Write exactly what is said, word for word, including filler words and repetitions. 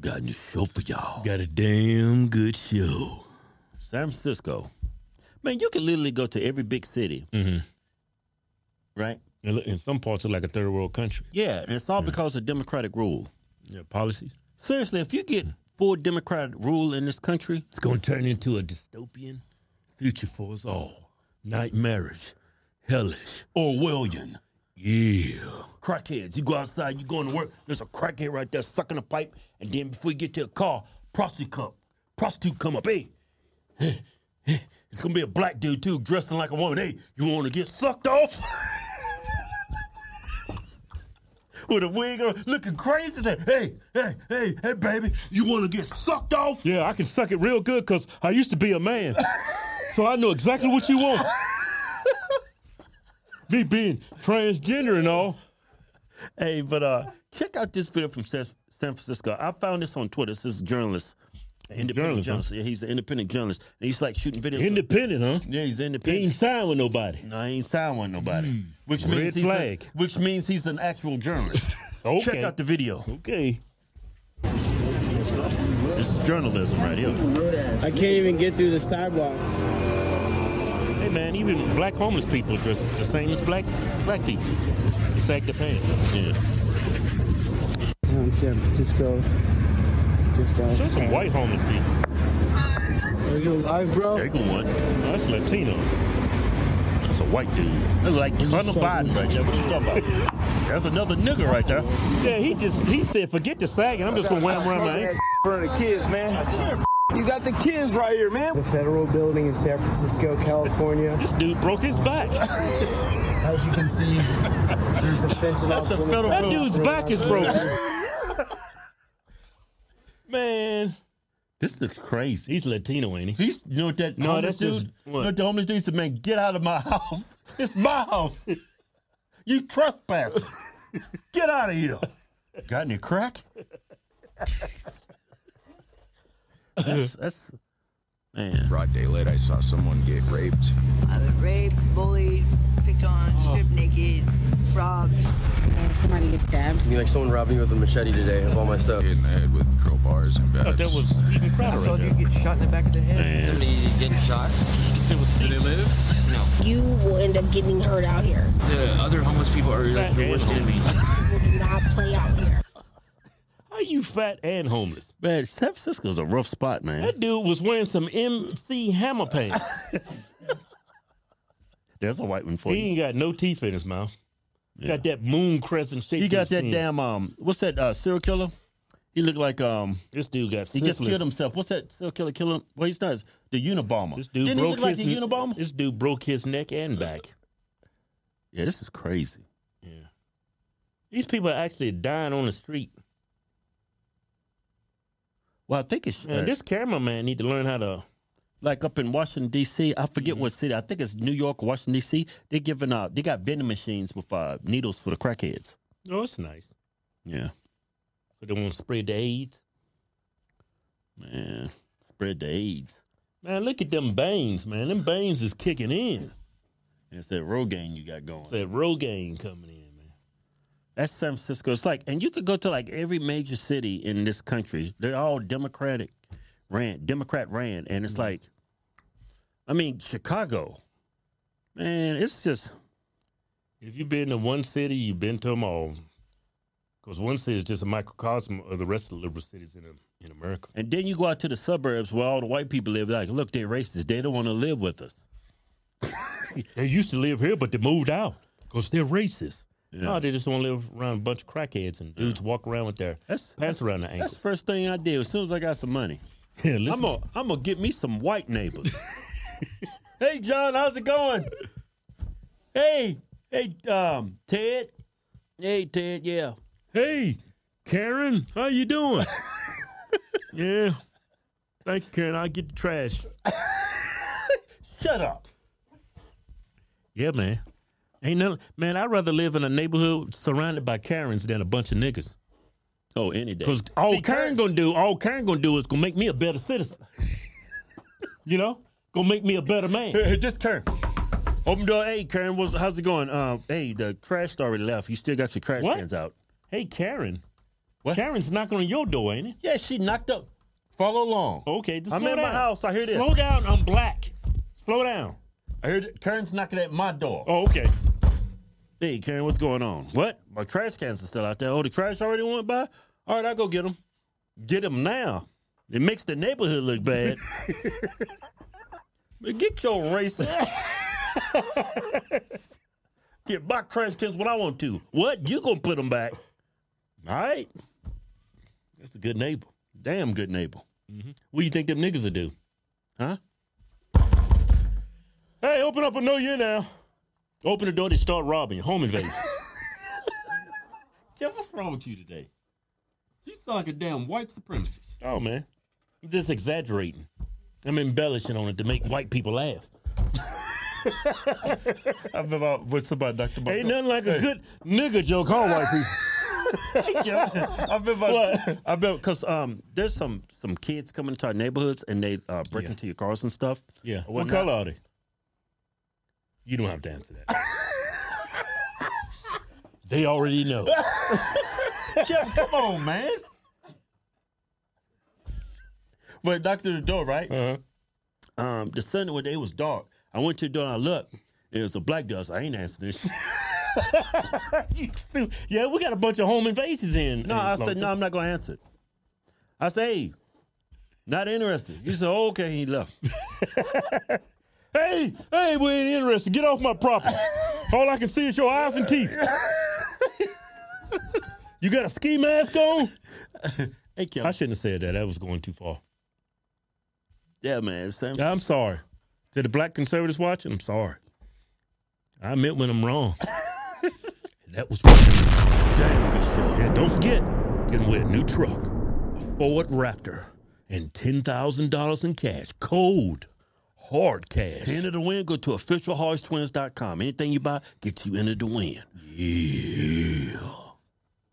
Got a new show for y'all. Got a damn good show. San Francisco. Man, you can literally go to every big city. Mm-hmm. Right? And in some parts, it's like a third world country. Yeah, and it's all yeah. because of Democratic rule. Yeah, policies. Seriously, if you get full Democratic rule in this country, it's going to turn into a dystopian future for us all. Nightmarish, hellish, Orwellian. Yeah. Crackheads. You go outside, you going to work, there's a crackhead right there sucking a pipe, and then before you get to a car, prostitute come. Prostitute come up. Hey, hey, hey. It's going to be a black dude, too, dressing like a woman. Hey, you want to get sucked off? With a wig on, looking crazy. Hey, hey, hey, hey, baby, you want to get sucked off? Yeah, I can suck it real good because I used to be a man. So I know exactly what you want. Me being transgender and all. Hey, but uh, check out this video from San Francisco. I found this on Twitter. This is a journalist. Independent journalist. journalist. Huh? Yeah, he's an independent journalist. And he's like shooting videos. Independent, of, huh? Yeah, he's independent. He ain't signed with nobody. No, he ain't signed with nobody. Mm. Which Red means he's flag. A, which means he's an actual journalist. Okay. Check out the video. Okay. This is journalism right here. I can't even get through the sidewalk. Hey man, even black homeless people dress the same as black black people. They sag their pants. Yeah. Town San Francisco. Just outside. So some white homeless people. Are you alive, bro? There you go one. Oh, that's Latino. That's a white dude. That's like Hunter Biden right there. What you talking about? That's another nigga right there. Yeah, he just he said, forget the sagging. I'm just gonna wear them around my ankle. For the kids, man. You got the kids right here, man. The federal building in San Francisco, California. This dude broke his back. As you can see, there's a fentanyl. That's the federal that dude's back is broken. Man. This looks crazy. He's Latino, ain't he? He's, you know what that no, homeless that's dude? just, you know what the homeless dude said, man, get out of my house. It's my house. You trespassing. Get out of here. Got any crack? That's, that's, man. Broad daylight, I saw someone get raped. I was raped, bullied, picked on, oh. stripped naked, robbed. Uh, somebody get stabbed. I mean, like someone robbed me with a machete today of all my stuff. Hit in the head with crowbars and bats. Oh, that was Steven Crowder. I saw right you get shot in the back of the head. Man. Somebody getting shot. It was Did they live? No. You will end up getting hurt out here. The other homeless people are like your worst enemies. People do not play out here. How you fat and homeless? Man, San Francisco's a rough spot, man. That dude was wearing some M C Hammer pants. There's a white one for he you. He ain't got no teeth in his mouth. Yeah. Got that moon crescent shape. He got that chin. damn, um, what's that, uh, serial killer? He looked like, um, this dude got he just killed himself. What's that serial killer killing? Well, he's not. The Unabomber. This dude Didn't broke he look like his, the Unabomber? This dude broke his neck and back. Yeah, this is crazy. Yeah. These people are actually dying on the street. Well, I think it's... Man, uh, this cameraman need to learn how to... Like up in Washington, D C, I forget Mm-hmm. what city. I think it's New York or Washington, D C. They're giving out... They got vending machines with uh, needles for the crackheads. Oh, it's nice. Yeah. So they want to spread the AIDS? Man, spread the AIDS. Man, look at them veins, man. Them veins is kicking in. And it's that Rogaine you got going. It's that Rogaine coming in, man. That's San Francisco. It's like, and you could go to like every major city in this country. They're all Democratic ran, Democrat ran. And it's mm-hmm. like, I mean, Chicago, man, it's just. If you've been to one city, you've been to them all. Because one city is just a microcosm of the rest of the liberal cities in, in America. And then you go out to the suburbs where all the white people live. Like, look, they're racist. They don't want to live with us. They used to live here, but they moved out because they're racist. Yeah. No, they just want to live around a bunch of crackheads and dudes yeah. walk around with their that's, pants that's, around their ankles. That's the first thing I did as soon as I got some money. Yeah, I'm gonna I'm gonna get me some white neighbors. Hey, John, how's it going? Hey, hey, um, Ted. Hey, Ted. Yeah. Hey, Karen, how you doing? Yeah. Thank you, Karen. I'll get the trash. Shut up. Yeah, man. Ain't no man. I'd rather live in a neighborhood surrounded by Karens than a bunch of niggas. Oh, any day. Because all See, Karen, Karen gonna do, all Karen gonna do is gonna make me a better citizen. You know, gonna make me a better man. Just Karen. Open door. Hey, Karen, what's, how's it going? Uh, hey, the trash already left. You still got your trash what? cans out. Hey, Karen. What? Karen's knocking on your door, ain't it? Yeah, she knocked up. Follow along. Okay, just I'm slow in down. my house. I hear this. Slow down. I'm black. Slow down. I heard Karen's knocking at my door. Oh, okay. Hey, Karen, what's going on? What? My trash cans are still out there. Oh, the trash already went by? All right, I'll go get them. Get them now. It makes the neighborhood look bad. Man, get your racist. Get my trash cans when I want to. What? You gonna put them back? All right. That's a good neighbor. Damn good neighbor. Mm-hmm. What do you think them niggas will do? Huh? Hey, open up a no you now. Open the door, they start robbing you. Home invasion. Kev, what's wrong with you today? You sound like a damn white supremacist. Oh, man. I'm just exaggerating. I'm embellishing on it to make white people laugh. I've been about with somebody, Doctor Mark. Ain't nothing like a good nigga joke, huh, white people? Yeah, I've been about, I've been because um, there's some some kids coming into our neighborhoods and they uh, break Yeah. into your cars and stuff. Yeah. Or What whatnot. color are they? You don't have to answer that. They already know. Kev, come on, man. But knocked on the door, right? Uh-huh. Um, the sun when it was dark. I went to the door and I looked. It was a black door. So I ain't answering this. You stu- yeah, we got a bunch of home invasions in. No, in I said, Florida. no, I'm not going to answer it. I said, hey, not interested. He said, oh, okay, he left. Hey, hey, we ain't interested. Get off my property. All I can see is your eyes and teeth. You got a ski mask on? Hey, Kim. I shouldn't have said that. That was going too far. Yeah, man. Same. I'm sorry. To the black conservatives watching, I'm sorry. I admit when I'm wrong. That was damn good show. Yeah, don't forget, getting with a new truck, a Ford Raptor, and ten thousand dollars in cash. Cold, hard cash. Enter the win. Go to official harsh twins dot com. Anything you buy gets you into the win. Yeah.